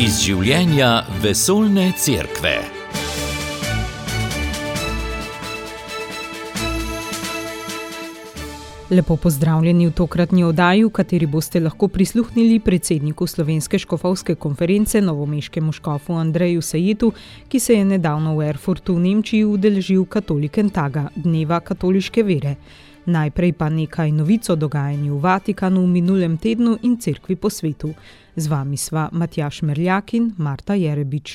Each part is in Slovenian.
Iz življenja vesoljne cerkve. Lepo pozdravljeni v tokratni oddaji, v kateri boste lahko prisluhnili predsedniku Slovenske škofovske konference, novomeškemu škofu Andreju Sajetu, ki se je nedavno v Erfurtu v Nemčiji udeležil Katholikentaga, dneva katoliške vere. Najprej pa nekaj novic o dogajanju v Vatikanu v minulem tednu in cerkvi po svetu. Z vami sva Matjaž Merljak in Marta Jerebič.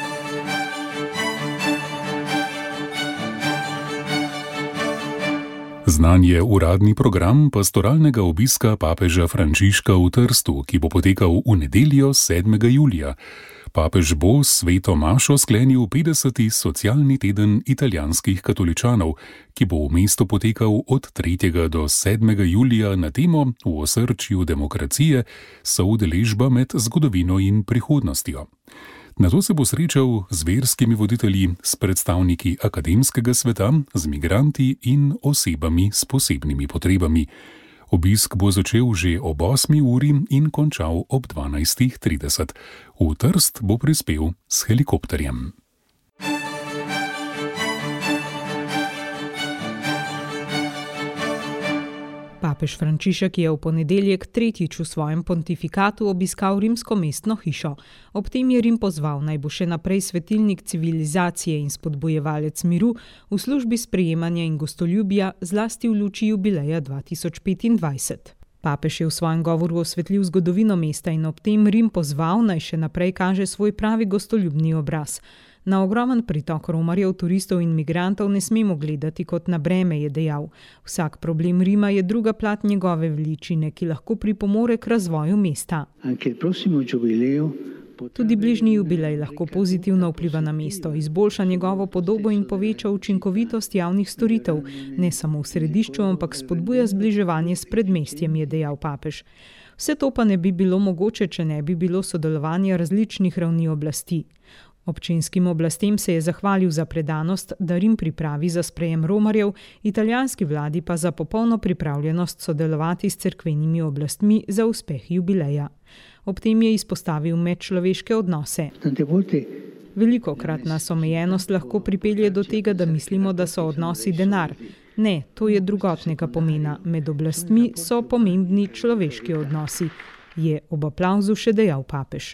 Znan je uradni program pastoralnega obiska papeža Frančiška v Trstu, ki bo potekal v nedeljo 7. julija. Papež bo s sveto mašo sklenil 50. socialni teden italijanskih katoličanov, ki bo v mestu potekal od 3. do 7. julija na temo V osrčju demokracije, soudeležba med zgodovino in prihodnostjo. Nato se bo srečal z verskimi voditelji, s predstavniki akademskega sveta, z migranti in osebami s posebnimi potrebami. Obisk bo začel že ob 8. uri in končal ob 12.30. V Trst bo prispel s helikopterjem. Papež Frančišek je v ponedeljek tretjič v svojem pontifikatu obiskal rimsko mestno hišo. Ob tem je Rim pozval, naj bo še naprej svetilnik civilizacije in spodbujevalec miru v službi sprejemanja in gostoljubja, zlasti v luči jubileja 2025. Papež je v svojem govoru osvetlil zgodovino mesta in ob tem Rim pozval, naj še naprej kaže svoj pravi gostoljubni obraz. Na ogromen pritok romarjev, turistov in migrantov ne smemo gledati kot na breme, je dejal. Vsak problem Rima je druga plat njegove veličine, ki lahko pripomore k razvoju mesta. Tudi bližnji jubilej lahko pozitivno vpliva na mesto, izboljša njegovo podobo in poveča učinkovitost javnih storitev, ne samo v središču, ampak spodbuja zbliževanje s predmestjem, je dejal papež. Vse to pa ne bi bilo mogoče, če ne bi bilo sodelovanja različnih ravni oblasti. Občinskim oblastem se je zahvalil za predanost, da Rim pripravi za sprejem romarjev, italijanski vladi pa za popolno pripravljenost sodelovati s cerkvenimi oblastmi za uspeh jubileja. Ob tem je izpostavil medčloveške odnose. Velikokrat nas omejenost lahko pripelje do tega, da mislimo, da so odnosi denar. Ne, to je drugotnega pomena. Med oblastmi so pomembni človeški odnosi, je ob aplavzu še dejal papež.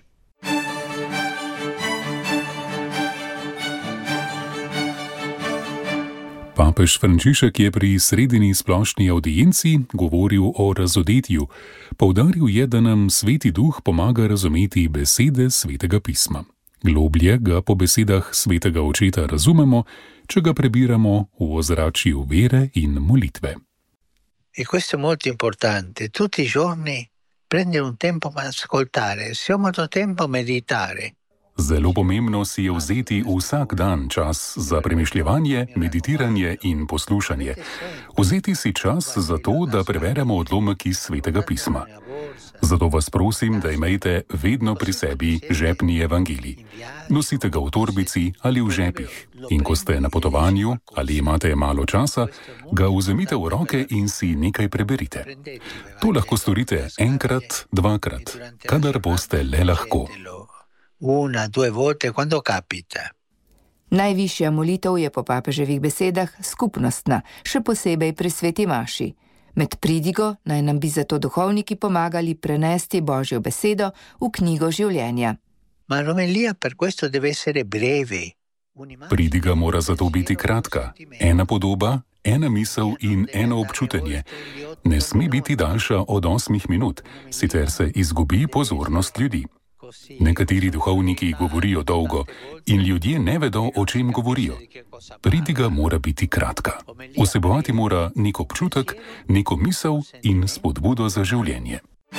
Papež Frančišek je pri sredini splošni audienci govoril o razodetju. Poudaril je, da nam Sveti Duh pomaga razumeti besede Svetega pisma. Globlje ga po besedah Svetega Očeta razumemo, če ga prebiramo v ozračju vere in molitve. E questo è molto importante. Tutti i giorni prendere un tempo per ascoltare, se ho molto tempo meditare. Zelo pomembno si je vzeti vsak dan čas za premišljevanje, meditiranje in poslušanje. Vzeti si čas za to, da preverjamo odlomek iz Svetega pisma. Zato vas prosim, da imejte vedno pri sebi žepni evangelij. Nosite ga v torbici ali v žepih. In ko ste na potovanju ali imate malo časa, ga vzemite v roke in si nekaj preberite. To lahko storite enkrat, dvakrat, kadar boste le lahko. Una, due volte, quando capita. Najvišja molitev je po papeževih besedah skupnostna, še posebej pri sveti maši. Med pridigo naj nam bi zato duhovniki pomagali prenesti Božjo besedo v knjigo življenja. Ma l'omelia per questo deve essere breve. Pridiga mora zato biti kratka. Ena podoba, ena misel in eno občutenje. Ne sme biti daljša od 8 minut, sicer se izgubi pozornost ljudi. Nekateri duhovniki govorijo dolgo in ljudje ne vedo, o čem govorijo. Pridiga mora biti kratka. Vsebovati mora nek občutek, neko misel in spodbudo za življenje.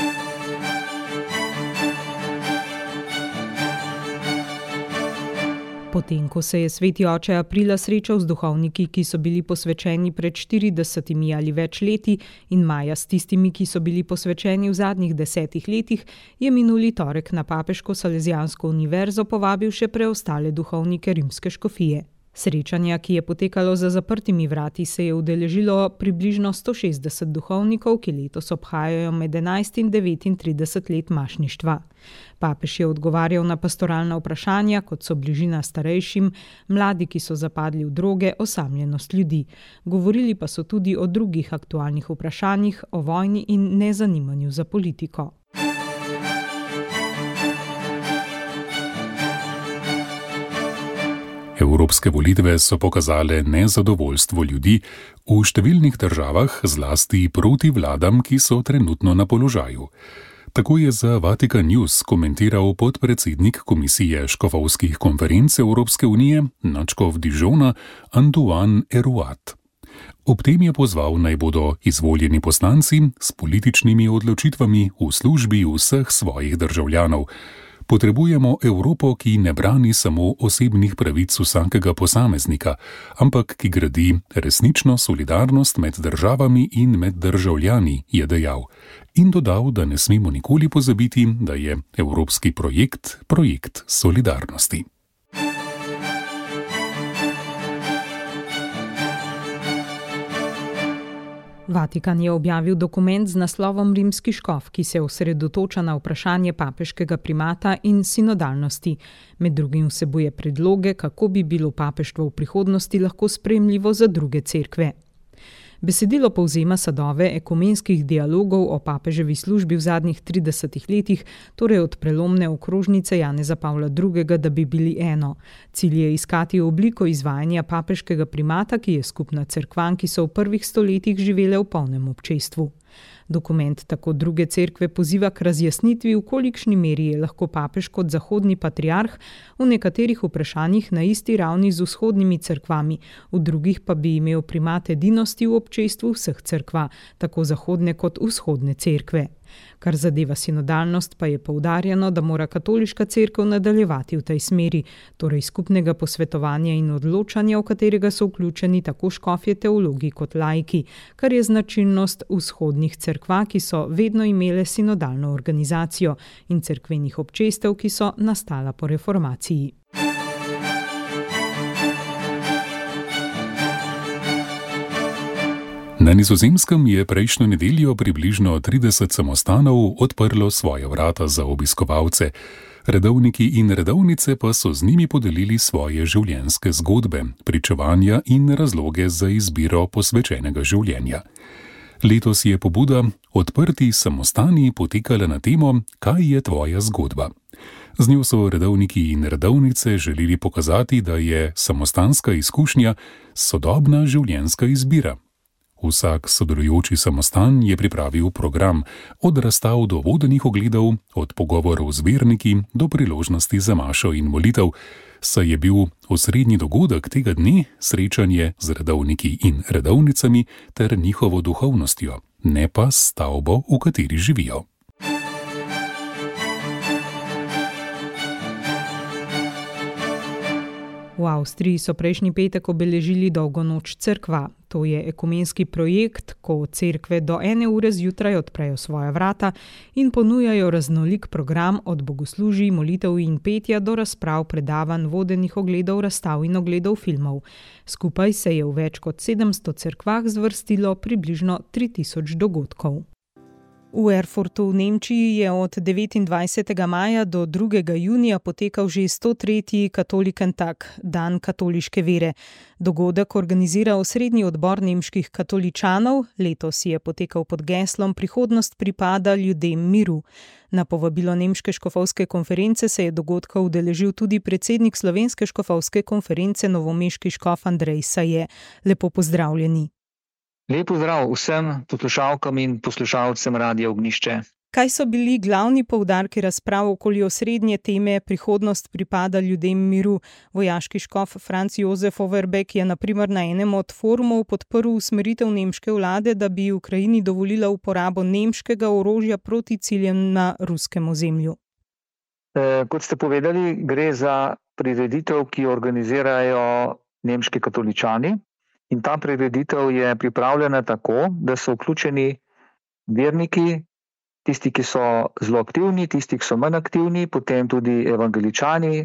Potem, ko se je sveti oče aprila srečal z duhovniki, ki so bili posvečeni pred 40 ali več leti, in maja s tistimi, ki so bili posvečeni v zadnjih 10 letih, je minuli torek na Papeško Salezijansko univerzo povabil še preostale duhovnike rimske škofije. Srečanja, ki je potekalo za zaprtimi vrati, se je udeležilo približno 160 duhovnikov, ki letos obhajajo med 11 in 39 let mašništva. Papež je odgovarjal na pastoralna vprašanja, kot so bližina starejšim, mladi, ki so zapadli v droge, osamljenost ljudi. Govorili pa so tudi o drugih aktualnih vprašanjih, o vojni in nezanimanju za politiko. Evropske volitve so pokazale nezadovoljstvo ljudi v številnih državah, zlasti proti vladam, ki so trenutno na položaju. Tako je za Vatikan News komentiral podpredsednik Komisije škofovskih konferenc Evropske unije, nadškof Dijona, Antoine Eruat. Ob tem je pozval, naj bodo izvoljeni poslanci s političnimi odločitvami v službi vseh svojih državljanov. Potrebujemo Evropo, ki ne brani samo osebnih pravic vsakega posameznika, ampak ki gradi resnično solidarnost med državami in med državljani, je dejal. In dodal, da ne smemo nikoli pozabiti, da je evropski projekt solidarnosti. Vatikan je objavil dokument z naslovom Rimski škof, ki se osredotoča na vprašanje papeškega primata in sinodalnosti. Med drugim vsebuje predloge, kako bi bilo papeštvo v prihodnosti lahko sprejemljivo za druge cerkve. Besedilo povzema sadove ekumenskih dialogov o papeževi službi v zadnjih 30 letih, torej od prelomne okrožnice Janeza Pavla II., da bi bili eno. Cilj je iskati obliko izvajanja papeškega primata, ki je skupna cerkvam, ki so v prvih stoletjih živele v polnem občestvu. Dokument tako druge cerkve poziva k razjasnitvi, v kolikšni meri je lahko papež kot zahodni patriarh v nekaterih vprašanjih na isti ravni z vzhodnimi cerkvami, v drugih pa bi imel primat edinosti v občestvu vseh cerkva, tako zahodne kot vzhodne cerkve. Kar zadeva sinodalnost, pa je poudarjeno, da mora katoliška cerkev nadaljevati v tej smeri, torej skupnega posvetovanja in odločanja, v katerega so vključeni tako škofje teologi kot laiki, kar je značilnost vzhodnih cerkva, ki so vedno imele sinodalno organizacijo, in cerkvenih občestev, ki so nastala po reformaciji. Na Nizozemskem je prejšnjo nedeljo približno 30 samostanov odprlo svoja vrata za obiskovalce. Redovniki in redovnice pa so z njimi podelili svoje življenjske zgodbe, pričevanja in razloge za izbiro posvečenega življenja. Letos je pobuda Odprti samostani potekala na temo Kaj je tvoja zgodba? Z njo so redovniki in redovnice želeli pokazati, da je samostanska izkušnja sodobna življenjska izbira. Vsak sodelujoči samostan je pripravil program, od razstav do vodenih ogledov, od pogovorov z verniki do priložnosti za mašo in molitev, saj je bil osrednji dogodek tega dne srečanje z redovniki in redovnicami ter njihovo duhovnostjo, ne pa stavbo, v kateri živijo. V Avstriji so prejšnji petek obeležili dolgo noč cerkva. To je ekumenski projekt, ko cerkve do 1 ure zjutraj odprejo svoja vrata in ponujajo raznolik program od bogoslužij, molitev in petja do razprav, predavanj, vodenih ogledov, razstav in ogledov filmov. Skupaj se je v več kot 700 cerkvah zvrstilo približno 3000 dogodkov. V Erfurtu v Nemčiji je od 29. maja do 2. junija potekal že 103. Katholikentag, dan katoliške vere. Dogodek organizira osrednji odbor nemških katoličanov, letos je potekal pod geslom Prihodnost pripada ljudem miru. Na povabilo Nemške škofovske konference se je dogodka udeležil tudi predsednik Slovenske škofovske konference novomeški škof Andrej Saje. Lepo pozdravljeni. Lep pozdrav vsem poslušalkam in poslušalcem Radia Ognjišče. Kaj so bili glavni poudarki razprav okoli osrednje teme Prihodnost pripada ljudem miru? Vojaški škof Franz Josef Overbeck je na primer na enem od forumov podprl usmeritev nemške vlade, da bi Ukrajini dovolila uporabo nemškega orožja proti ciljem na ruskem ozemlju. Kot ste povedali, gre za prireditev, ki jo organizirajo nemški katoličani. In ta prireditev je pripravljena tako, da so vključeni verniki, tisti, ki so zelo aktivni, tisti, ki so manj aktivni, potem tudi evangeličani,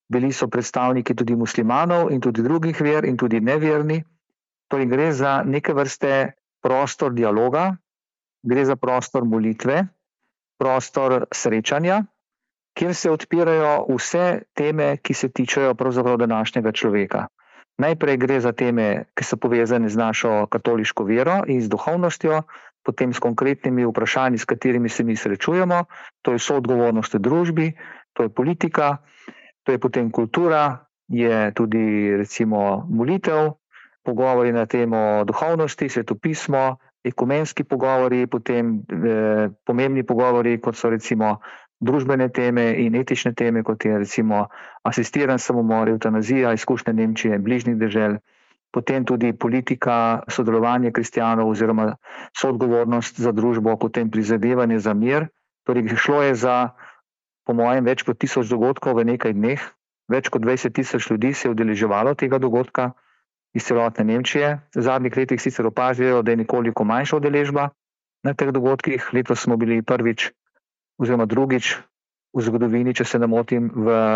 bili so predstavniki tudi muslimanov in tudi drugih ver in tudi neverni. Torej gre za neke vrste prostor dialoga, gre za prostor molitve, prostor srečanja, kjer se odpirajo vse teme, ki se tičejo pravzaprav današnjega človeka. Najprej gre za teme, ki so povezane z našo katoliško vero in z duhovnostjo, potem s konkretnimi vprašanji, s katerimi se mi srečujemo, to je soodgovornost v družbi, to je politika, to je potem kultura, je tudi recimo molitev, pogovori na temo duhovnosti, svetopismo, ekumenski pogovori, potem pomembni pogovori, kot so recimo družbene teme in etične teme, kot je recimo asistiran samomor, evtanazija, izkušnje Nemčije, bližnjih dežel, potem tudi politika, sodelovanje kristjanov oziroma soodgovornost za družbo, potem prizadevanje za mir. Torej šlo je za, po mojem, več kot 1000 dogodkov v nekaj dneh, več kot 20.000 ljudi se je udeleževalo tega dogodka iz celotne Nemčije. V zadnjih letih sicer opažajo, da je nekoliko manjša udeležba na teh dogodkih. Letos smo bili prvič oziroma drugič v zgodovini, če se ne motim,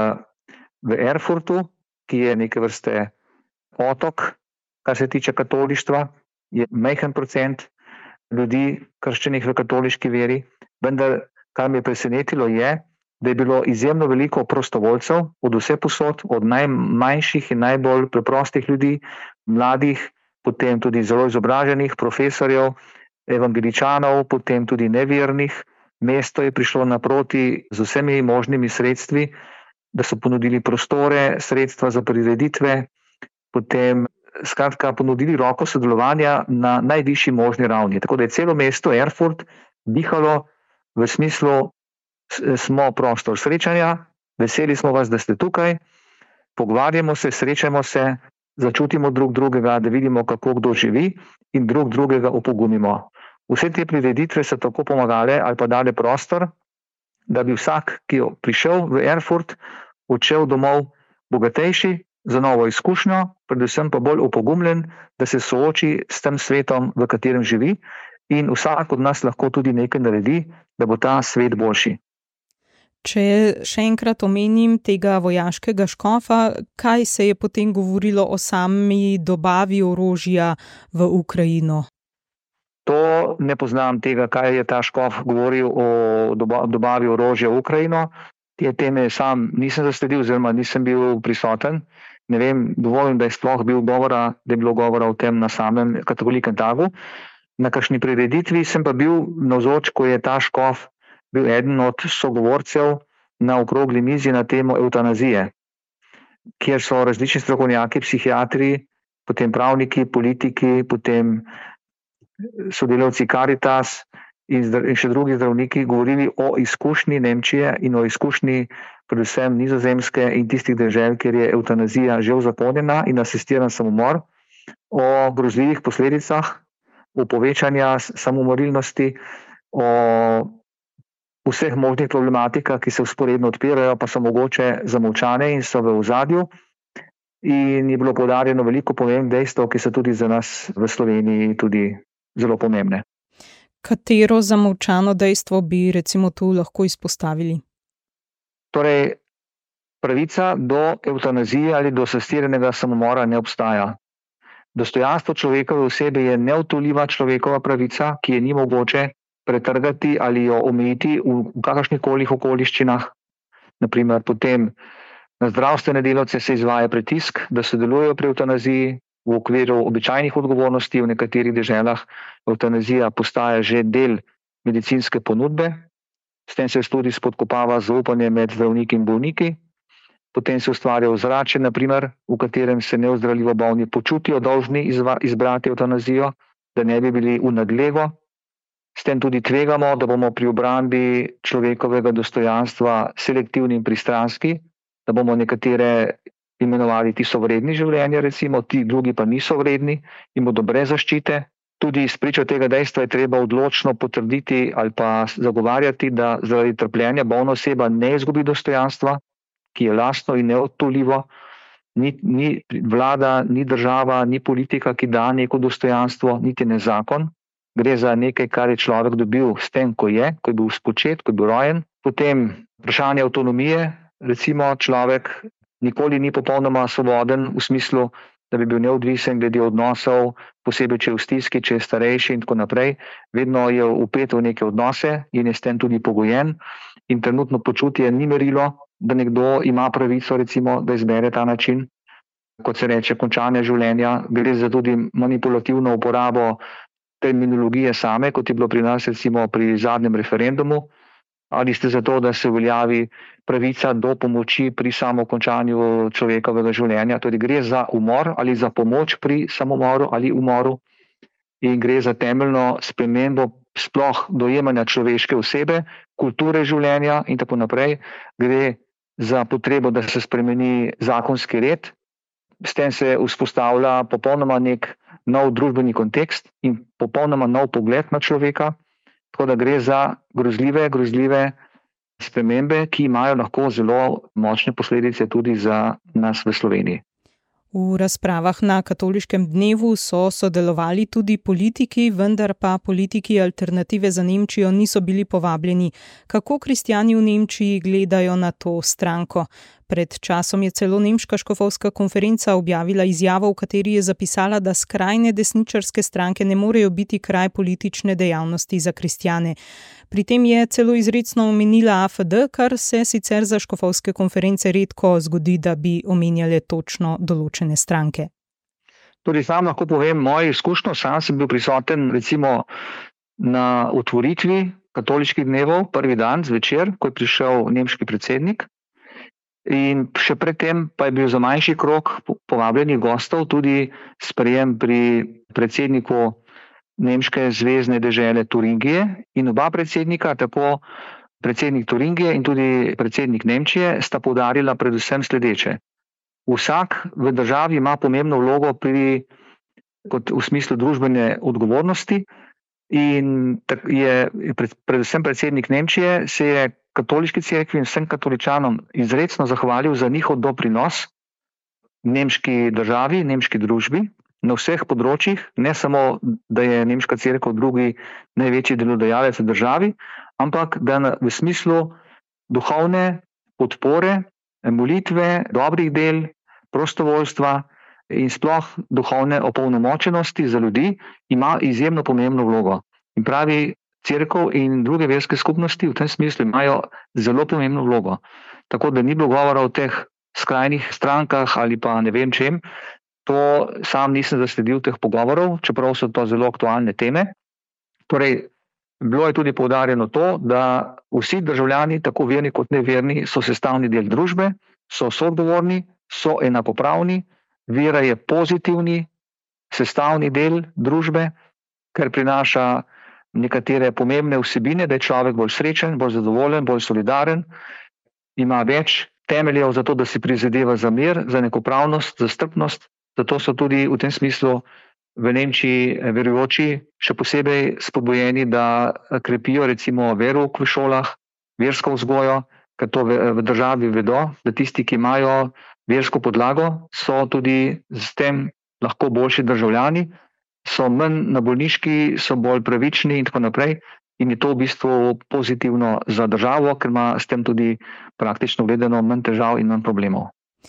v Erfurtu, ki je neke vrste otok, kar se tiče katolištva, je majhen procent ljudi krščenih v katoliški veri, vendar kar me je presenetilo je, da je bilo izjemno veliko prostovoljcev od vse posod, od najmanjših in najbolj preprostih ljudi, mladih, potem tudi zelo izobraženih profesorjev, evangeličanov, potem tudi nevernih. Mesto je prišlo naproti z vsemi možnimi sredstvi, da so ponudili prostore, sredstva za prireditve, potem skratka ponudili roko sodelovanja na najvišji možni ravni. Tako da je celo mesto Erfurt dihalo v smislu, smo prostor srečanja, veseli smo vas, da ste tukaj, pogovarjamo se, srečamo se, začutimo drug drugega, da vidimo, kako kdo živi in drug drugega opogumimo. Vse te prireditve so tako pomagale ali pa dale prostor, da bi vsak, ki je prišel v Erfurt, odšel domov bogatejši, za novo izkušnjo, predvsem pa bolj opogumljen, da se sooči s tem svetom, v katerem živi, in vsak od nas lahko tudi nekaj naredi, da bo ta svet boljši. Če še enkrat omenim tega vojaškega škofa, kaj se je potem govorilo o sami dobavi orožja v Ukrajino? To ne poznam tega, kaj je ta škof govoril o dobavi orožja v Ukrajino. Te teme sam nisem zasledil, oziroma nisem bil prisoten. Ne vem, dovolj, da je sploh bilo govora o tem na samem katoliškem tagu. Na kakšni prireditvi sem pa bil navzoč, ko je ta škof bil eden od sogovorcev na okrogli mizi na temo evtanazije, kjer so različni strokovnjaki, psihiatri, potem pravniki, politiki, potem sodelavci Caritas in še drugi zdravniki govorili o izkušnji Nemčije in o izkušnji predvsem Nizozemske in tistih dežel, kjer je evtanazija že uzakonjena in asistiran samomor, o grozljivih posledicah, o povečanja samomorilnosti, o vseh možnih problematikah, ki se vzporedno odpirajo, pa so mogoče zamolčane in so v ozadju. In je bilo poudarjeno veliko pomembnih dejstev, ki so tudi za nas v Sloveniji tudi zelo pomembne. Katero zamolčano dejstvo bi recimo tu lahko izpostavili? Torej, pravica do evtanazije ali do asistiranega samomora ne obstaja. Dostojanstvo človekove osebe je neodtujljiva človekova pravica, ki je ni mogoče pretrgati ali jo omejiti v kakršnikoli okoliščinah. Naprimer, potem na zdravstvene delavce se izvaja pritisk, da sodelujejo pri evtanaziji. V okviru običajnih odgovornosti v nekaterih deželah evtanazija postaja že del medicinske ponudbe. S tem se tudi spodkopava zaupanje med zdravniki in bolniki. Potem se ustvarja ozračje, naprimer, v katerem se neozdravljivo bolni počutijo dolžni izbrati evtanazijo, da ne bi bili v nadlego. S tem tudi tvegamo, da bomo pri obrambi človekovega dostojanstva selektivni in pristranski, da bomo nekatere imenovali, ti so vredni življenja, recimo, ti drugi pa niso vredni in bodo brez zaščite. Tudi spričo tega dejstva je treba odločno potrditi ali pa zagovarjati, da zaradi trpljenja bolna oseba ne izgubi dostojanstva, ki je lastno in neodtujljivo. Ni vlada, ni država, ni politika, ki da neko dostojanstvo, niti ne zakon. Gre za nekaj, kar je človek dobil s tem, ko je bil spočet, ko je bil rojen. Potem vprašanje avtonomije, recimo človek nikoli ni popolnoma svoboden v smislu, da bi bil neodvisen glede odnosov, posebej če je v stiski, če je starejši in tako naprej. Vedno je vpet v neke odnose in je s tem tudi pogojen. In trenutno počutje ni merilo, da nekdo ima pravico, recimo, da izbere ta način, kot se reče, končanje življenja. Gre za tudi manipulativno uporabo terminologije same, kot je bilo pri nas recimo pri zadnjem referendumu. Ali ste za to, da se uveljavi pravica do pomoči pri samokončanju človekovega življenja? Torej gre za umor ali za pomoč pri samomoru ali umoru in gre za temeljno spremembo sploh dojemanja človeške osebe, kulture življenja in tako naprej. Gre za potrebo, da se spremeni zakonski red. S tem se vzpostavlja popolnoma nek nov družbeni kontekst in popolnoma nov pogled na človeka. Tako da gre za grozljive spremembe, ki imajo lahko zelo močne posledice tudi za nas v Sloveniji. V razpravah na katoliškem dnevu so sodelovali tudi politiki, vendar pa politiki Alternative za Nemčijo niso bili povabljeni. Kako kristjani v Nemčiji gledajo na to stranko? Pred časom je celo Nemška škofovska konferenca objavila izjavo, v kateri je zapisala, da skrajne desničarske stranke ne morejo biti kraj politične dejavnosti za kristjane. Pri tem je celo izrecno omenila AfD, kar se sicer za škofovske konference redko zgodi, da bi omenjale točno določene stranke. Tudi sam lahko povem mojo izkušnjo. Sam sem bil prisoten recimo na otvoritvi katoliških dnevov, prvi dan zvečer, ko je prišel nemški predsednik. In še predtem pa je bil za manjši krog povabljenih gostov tudi sprejem pri predsedniku nemške zvezne dežele Turingije in oba predsednika, tako predsednik Turingije in tudi predsednik Nemčije, sta poudarila predvsem sledeče. Vsak v državi ima pomembno vlogo kot v smislu družbene odgovornosti in je predvsem predsednik Nemčije se je katoliški cerkvi in vsem katoličanom izrecno zahvalil za njihov doprinos nemški državi, nemški družbi na vseh področjih, ne samo, da je nemška cerkev drugi največji delodajalec v državi, ampak da v smislu duhovne podpore, molitve, dobrih del, prostovoljstva in sploh duhovne opolnomočenosti za ljudi ima izjemno pomembno vlogo. In pravi, cerkev in druge verske skupnosti v tem smislu imajo zelo pomembno vlogo. Tako da ni bilo govora o teh skrajnih strankah ali pa ne vem čem. To sam nisem zasledil teh pogovorov, čeprav so to zelo aktualne teme. Torej, bilo je tudi poudarjeno to, da vsi državljani, tako verni kot neverni, so sestavni del družbe, so soodgovorni, so enakopravni, vera je pozitivni, sestavni del družbe, ker prinaša nekatere pomembne vsebine, da je človek bolj srečen, bolj zadovoljen, bolj solidaren, ima več temeljev za to, da si prizadeva za mir, za enakopravnost, za strpnost. Zato so tudi v tem smislu v Nemčiji verujoči še posebej spodbujeni, da krepijo recimo verouk v šolah, versko vzgojo, ker to v državi vedo, da tisti, ki imajo versko podlago, so tudi s tem lahko boljši državljani, so manj na bolniški, so bolj pravični in tako naprej. In je to v bistvu pozitivno za državo, ker ima s tem tudi praktično gledano manj težav in manj problemov.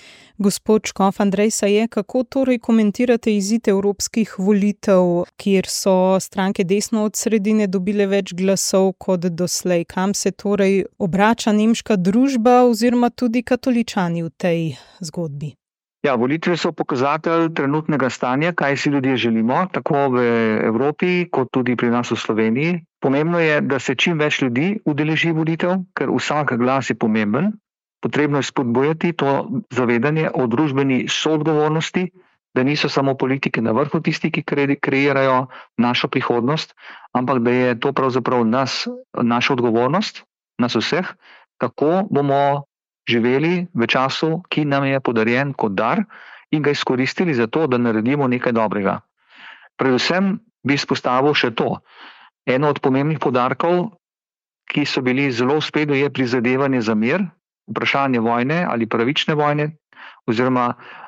Gospod škof Andrej Saje, kako torej komentirate izid evropskih volitev, kjer so stranke desno od sredine dobile več glasov kot doslej? Kam se torej obrača nemška družba oziroma tudi katoličani v tej zgodbi? Ja, volitve so pokazatelj trenutnega stanja, kaj si ljudje želimo, tako v Evropi kot tudi pri nas v Sloveniji. Pomembno je, da se čim več ljudi udeleži volitev, ker vsak glas je pomemben. Potrebno je spodbujati to zavedanje o družbeni soodgovornosti, da niso samo politike na vrhu tisti, ki kreirajo našo prihodnost, ampak da je to pravzaprav naša odgovornost, nas vseh, kako bomo živeli v času, ki nam je podarjen kot dar in ga izkoristili za to, da naredimo nekaj dobrega. Predvsem bi izpostavil še to. Eno od pomembnih poudarkov, ki so bili zelo v ospredju, je prizadevanje za mir, vprašanje vojne ali pravične vojne oziroma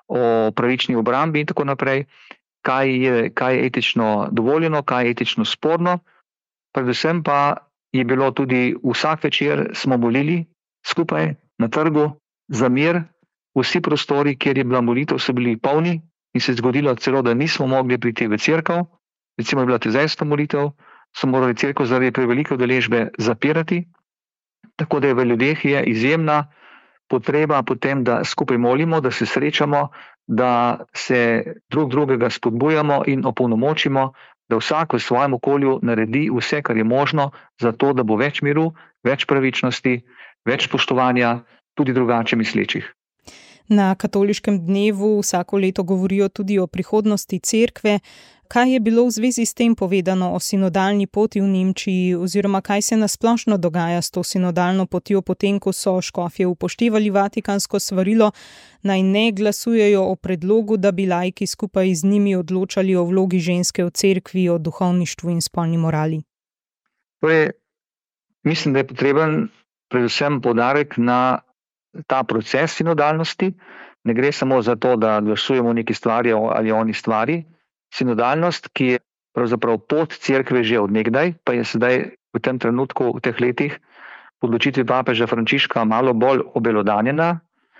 o pravični obrambi in tako naprej, kaj je etično dovoljeno, kaj je etično sporno. Predvsem pa je bilo tudi vsak večer smo molili skupaj na trgu za mir vsi prostori, kjer je bila molitev, so bili polni in se je zgodilo celo, da nismo mogli priti v cerkev. Recimo je bila tezajska molitev, so morali cerkev zaradi prevelike udeležbe zapirati. Tako da je v ljudeh je izjemna potreba potem, da skupaj molimo, da se srečamo, da se drug drugega spodbujamo in opolnomočimo, da vsak v svojem okolju naredi vse, kar je možno, zato da bo več miru, več pravičnosti, več spoštovanja tudi drugače mislečih. Na katoliškem dnevu vsako leto govorijo tudi o prihodnosti cerkve. Kaj je bilo v zvezi s tem povedano o sinodalni poti v Nemčiji oziroma kaj se nasplošno dogaja s to sinodalno potjo, potem ko so škofje upoštevali vatikansko svarilo, naj ne glasujejo o predlogu, da bi laiki skupaj z njimi odločali o vlogi ženske v cerkvi, o duhovništvu in spolni morali? Torej, mislim, da je potreben predvsem poudarek na ta proces sinodalnosti. Ne gre samo za to, da glasujemo o neki stvari ali o oni stvari. Sinodalnost, ki je pravzaprav pot cerkve že od nekdaj, pa je sedaj v tem trenutku, v teh letih, po odločitvi papeža Frančiška malo bolj obelodanjena.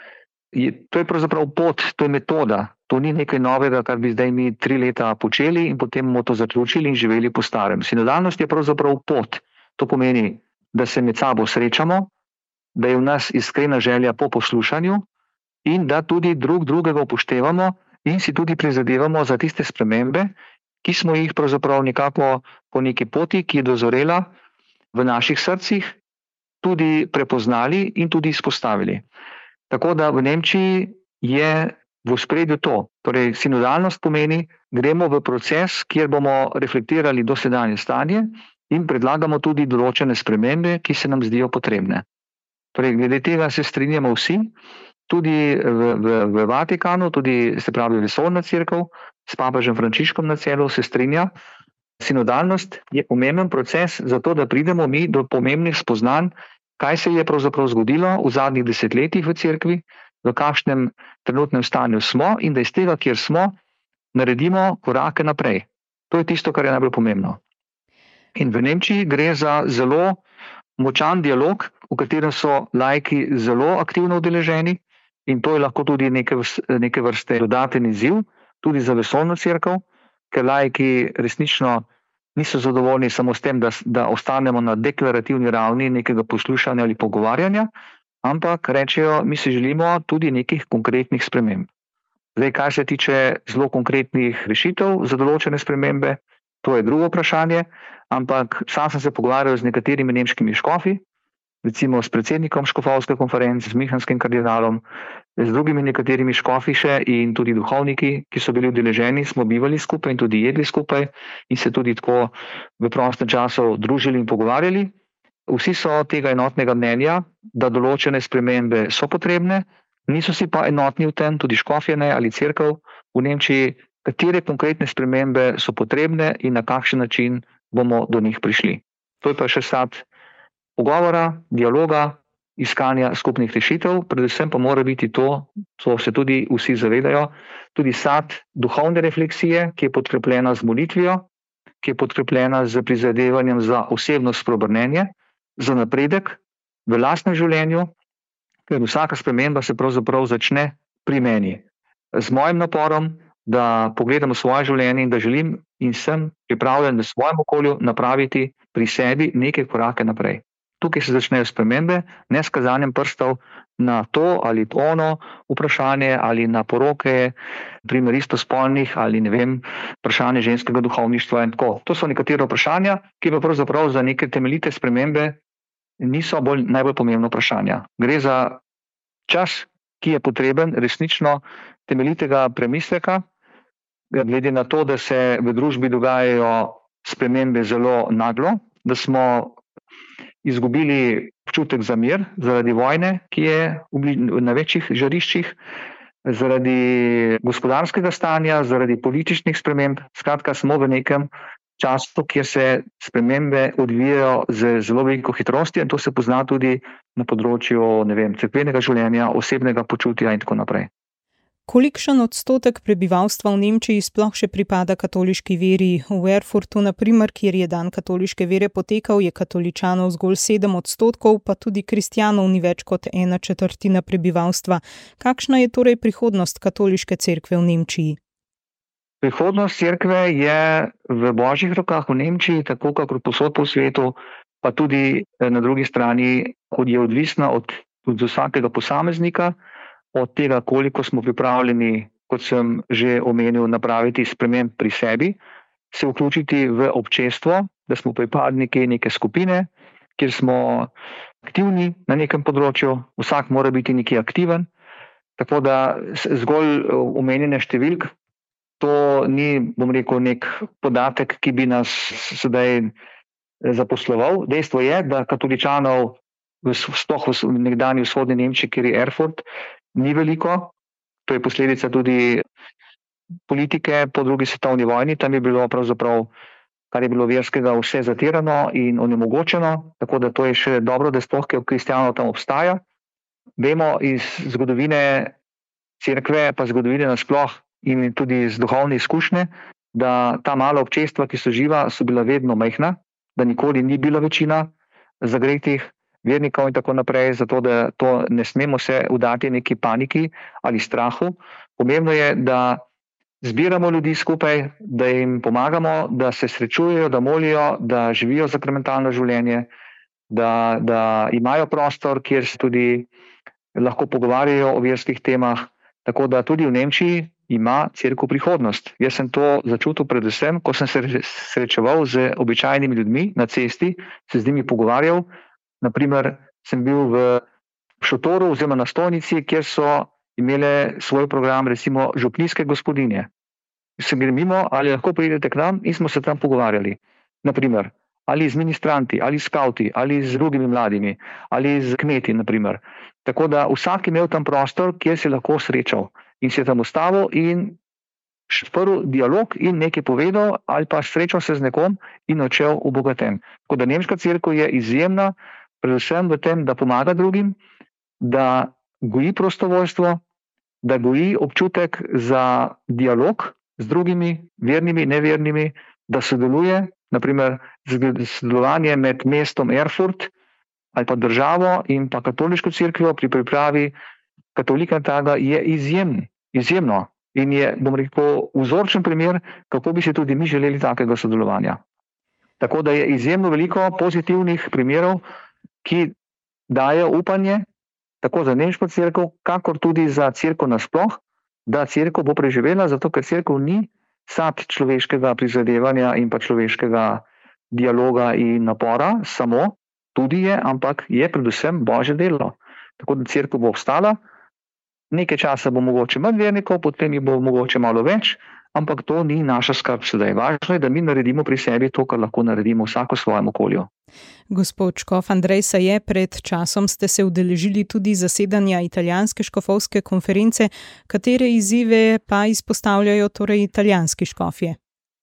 To je pravzaprav pot, to je metoda. To ni nekaj novega, kar bi zdaj mi 3 leta počeli in potem bomo to zaključili in živeli po starem. Sinodalnost je pravzaprav pot. To pomeni, da se med sabo srečamo, da je v nas iskrena želja po poslušanju in da tudi drug drugega upoštevamo in si tudi prizadevamo za tiste spremembe, ki smo jih pravzaprav nekako po neki poti, ki je dozorela v naših srcih, tudi prepoznali in tudi izpostavili. Tako da v Nemčiji je v ospredju to. Torej, sinodalnost pomeni, gremo v proces, kjer bomo reflektirali dosedanje stanje in predlagamo tudi določene spremembe, ki se nam zdijo potrebne. Torej, glede tega se strinjamo vsi, tudi v Vatikanu, tudi se pravi vesoljna cerkev, s papežem Frančiškom na čelu se strinja. Sinodalnost je pomemben proces za to, da pridemo mi do pomembnih spoznanj, kaj se je pravzaprav zgodilo v zadnjih desetletjih v cerkvi, v kakšnem trenutnem stanju smo in da iz tega, kjer smo, naredimo korake naprej. To je tisto, kar je najbolj pomembno. In v Nemčiji gre za zelo močan dialog, v katerem so laiki zelo aktivno udeleženi in to je lahko tudi neke vrste dodaten izziv, tudi za vesoljno cerkev, ker laiki resnično niso zadovoljni samo s tem, da ostanemo na deklarativni ravni nekega poslušanja ali pogovarjanja, ampak rečejo, mi si želimo tudi nekih konkretnih sprememb. Zdaj, kar se tiče zelo konkretnih rešitev za določene spremembe, to je drugo vprašanje, ampak sam sem se pogovarjal z nekaterimi nemškimi škofi, recimo s predsednikom škofovske konference, z Mihanskim kardinalom, z drugimi nekaterimi škofi še in tudi duhovniki, ki so bili udeleženi, smo bivali skupaj in tudi jedli skupaj in se tudi tako v prostem času družili in pogovarjali. Vsi so tega enotnega mnenja, da določene spremembe so potrebne, niso si pa enotni v tem, tudi škofje ne ali cerkev v Nemčiji, katere konkretne spremembe so potrebne in na kakšen način bomo do njih prišli. To je pa še sad pogovora, dialoga, iskanja skupnih rešitev, predvsem pa mora biti to se tudi vsi zavedajo, tudi sad duhovne refleksije, ki je podkrepljena z molitvijo, ki je podkrepljena z prizadevanjem za osebno spreobrnenje, za napredek v lastnem življenju, ker vsaka sprememba se pravzaprav začne pri meni. Z mojim naporom, da pogledam svoje življenje in da želim in sem pripravljen v svojem okolju napraviti pri sebi neke korake naprej. Tukaj se začnejo spremembe, ne s kazanjem prstov na to ali ono vprašanje ali na poroke, primer istospolnih ali vprašanje ženskega duhovništva in tako. To so nekatera vprašanja, ki pa pravzaprav za neke temeljite spremembe niso najbolj pomembna vprašanja. Gre za čas, ki je potreben resnično temeljitega premisleka, glede na to, da se v družbi dogajajo spremembe zelo naglo, da smo izgubili občutek za mir zaradi vojne, ki je na večjih žariščih, zaradi gospodarskega stanja, zaradi političnih sprememb. Skratka, smo v nekem času, kjer se spremembe odvijajo z zelo veliko hitrosti in to se pozna tudi na področju cerkvenega življenja, osebnega počutja in tako naprej. Kolikšen odstotek prebivalstva v Nemčiji sploh še pripada katoliški veri? V Erfurtu, na primer, kjer je dan katoliške vere potekal, je katoličanov zgolj 7%, pa tudi kristjanov ni več kot 1/4 prebivalstva. Kakšna je torej prihodnost katoliške cerkve v Nemčiji? Prihodnost cerkve je v božjih rokah v Nemčiji, tako kakor povsod po svetu, pa tudi na drugi strani je odvisna od vsakega posameznika, od tega, koliko smo pripravljeni, kot sem že omenil, napraviti sprememb pri sebi, se vključiti v občestvo, da smo pripadniki neke skupine, kjer smo aktivni na nekem področju, vsak mora biti nekje aktiven, tako da zgolj omenjene številk, to ni, bom rekel, nek podatek, ki bi nas sedaj zaposloval. Dejstvo je, da katoličanov sploh v nekdanji vzhodni Nemčiji, kjer je Erfurt, ni veliko. To je posledica tudi politike po drugi svetovni vojni. Tam je bilo pravzaprav, kar je bilo verskega, vse zatirano in onemogočeno, tako da to je še dobro, da sploh kristjanov tam obstaja. Vemo iz zgodovine cerkve, pa zgodovine nasploh in tudi iz duhovne izkušnje, da ta mala občestva, ki so živa, so bila vedno majhna, da nikoli ni bila večina zagretih vernikov in tako naprej, zato da to ne smemo se vdati neki paniki ali strahu. Pomembno je, da zbiramo ljudi skupaj, da jim pomagamo, da se srečujejo, da molijo, da živijo sakramentalno življenje, da imajo prostor, kjer se tudi lahko pogovarjajo o verskih temah, tako da tudi v Nemčiji ima cerkev prihodnost. Jaz sem to začutil predvsem, ko sem se srečeval z običajnimi ljudmi na cesti, se z njimi pogovarjal. Naprimer, sem bil v šotoru oziroma na stojnici, kjer so imele svoj program recimo župnijske gospodinje. Se gre mimo, ali lahko pridete k nam, in smo se tam pogovarjali. Naprimer, ali z ministranti, ali s skavti, ali z drugimi mladimi, ali z kmeti, naprimer. Tako da vsak imel tam prostor, kjer se lahko srečal in se tam ustavil in prvi dialog in nekaj povedal, ali pa srečal se z nekom in odšel obogaten. Tako da nemška cerkev je izjemna, predvsem v tem, da pomaga drugim, da goji prostovoljstvo, da goji občutek za dialog z drugimi, vernimi, nevernimi, da sodeluje, naprimer sodelovanje med mestom Erfurt ali pa državo in pa katoliško cerkvijo pri pripravi katolika tega je izjemno in je, bom rekel, vzorčen primer, kako bi se tudi mi želeli takega sodelovanja. Tako da je izjemno veliko pozitivnih primerov, ki dajo upanje tako za nemško cerkev, kakor tudi za cerkev nasploh, da cerkev bo preživela, zato ker cerkev ni sad človeškega prizadevanja in pa človeškega dialoga in napora, samo tudi je, ampak je predvsem božje delo. Tako da cerkev bo obstala, nekaj časa bo mogoče manj vernikov, potem jih bo mogoče malo več, ampak to ni naša skrb sedaj. Važno je, da mi naredimo pri sebi to, kar lahko naredimo vsako v svojem okolju. Gospod škof Andrej Saje, pred časom ste se udeležili tudi zasedanja italijanske škofovske konference. Katere izzive pa izpostavljajo torej italijanski škofje?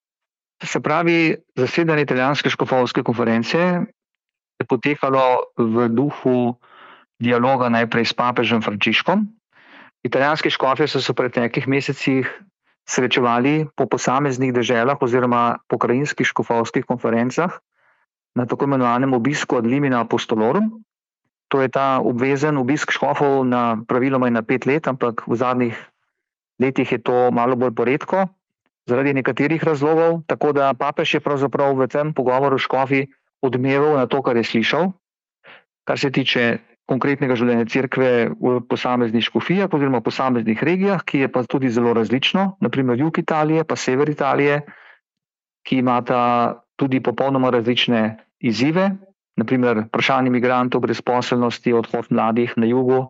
Se pravi, zasedanje italijanske škofovske konference je potekalo v duhu dialoga najprej s papežem Frančiškom. Italijanski škofje so se v preteklih mesecih srečevali po posameznih deželah oziroma pokrajinskih škofovskih konferencah na tako imenovanem obisku ad limina apostolorum. To je ta obvezen obisk škofov praviloma na 5 let, ampak v zadnjih letih je to malo bolj poredko zaradi nekaterih razlogov, tako da papež je pravzaprav v tem pogovoru škofi odmeval na to, kar je slišal, kar se tiče konkretnega življenja cerkve v posameznih škofijah oziroma v posameznih regijah, ki je pa tudi zelo različno, naprimer jug Italije pa sever Italije, ki imata tudi popolnoma različne izzive, naprimer vprašanje migrantov, brezposelnosti, odhod mladih na jugu,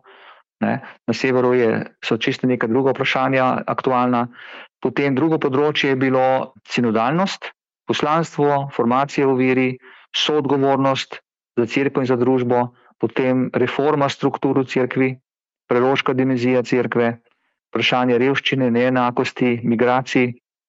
na severu so čisto neka druga vprašanja aktualna. Potem drugo področje je bilo sinodalnost, poslanstvo, formacije v veri, soodgovornost za cerkev in za družbo, potem reforma struktur v cerkvi, preloška dimenzija cerkve, vprašanje revščine, neenakosti, migracij,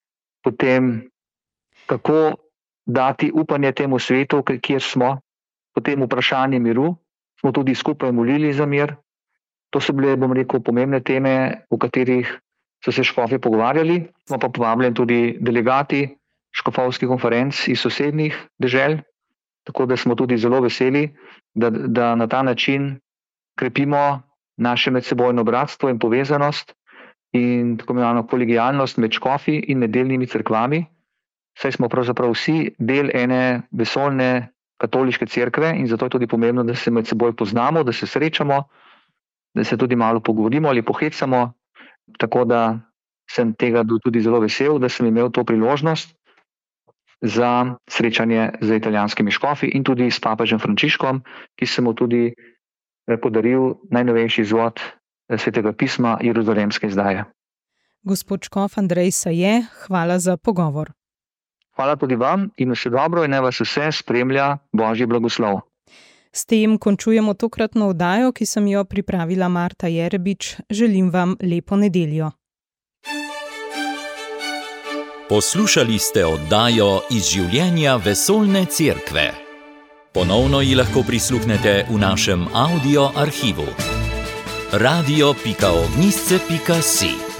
potem kako dati upanje temu svetu, kjer smo, potem vprašanje miru, smo tudi skupaj molili za mir. To so bile, bom rekel, pomembne teme, o katerih so se škofje pogovarjali, smo pa povabljeni tudi delegati škofovskih konferenc iz sosednjih dežel, tako da smo tudi zelo veseli, da na ta način krepimo naše medsebojno bratstvo in povezanost in tako imenovano kolegialnost med škofi in nedeljnimi cerkvami, saj smo pravzaprav vsi del ene vesoljne katoliške cerkve in zato je tudi pomembno, da se med seboj poznamo, da se srečamo, da se tudi malo pogovorimo ali pohecamo, tako da sem tega tudi zelo vesel, da sem imel to priložnost za srečanje z italijanskimi škofi in tudi s papežem Frančiškom, ki sem mu tudi podaril najnovejši izvod Svetega pisma jeruzalemske izdaje. Gospod škof Andrej Saje, hvala za pogovor. Hvala tudi vam in vse dobro in naj vas vse spremlja Božji blagoslov. S tem končujemo tokratno oddajo, ki sem jo pripravila Marta Jerebič. Želim vam lepo nedeljo. Poslušali ste oddajo Iz življenja vesoljne cerkve. Ponovno ji lahko prisluhnete v našem audio arhivu. radio.ognisce.si